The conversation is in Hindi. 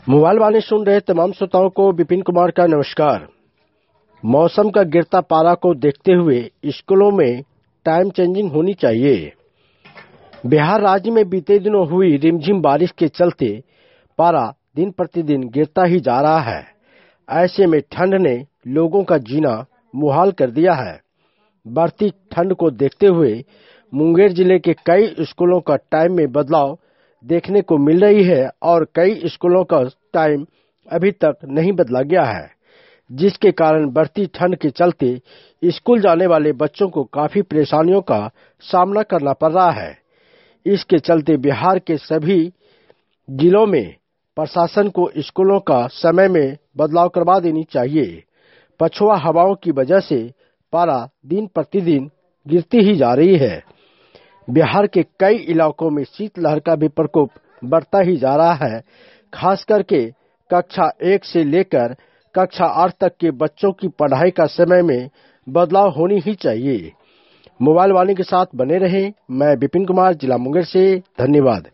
मोबाइल वाणी सुन रहे तमाम श्रोताओं को विपिन कुमार का नमस्कार। मौसम का गिरता पारा को देखते हुए स्कूलों में टाइम चेंजिंग होनी चाहिए। बिहार राज्य में बीते दिनों हुई रिमझिम बारिश के चलते पारा दिन प्रतिदिन गिरता ही जा रहा है। ऐसे में ठंड ने लोगों का जीना मुहाल कर दिया है। बढ़ती ठंड को देखते हुए मुंगेर जिले के कई स्कूलों का टाइम में बदलाव देखने को मिल रही है और कई स्कूलों का टाइम अभी तक नहीं बदला गया है, जिसके कारण बढ़ती ठंड के चलते स्कूल जाने वाले बच्चों को काफी परेशानियों का सामना करना पड़ रहा है। इसके चलते बिहार के सभी जिलों में प्रशासन को स्कूलों का समय में बदलाव करवा देनी चाहिए। पछुआ हवाओं की वजह से पारा दिन प्रतिदिन गिरती ही जा रही है। बिहार के कई इलाकों में शीतलहर का भी प्रकोप बढ़ता ही जा रहा है। खास करके कक्षा 1 से लेकर कक्षा 8 तक के बच्चों की पढ़ाई का समय में बदलाव होनी ही चाहिए। मोबाइल वाणी के साथ बने रहें। मैं विपिन कुमार, जिला मुंगेर से। धन्यवाद।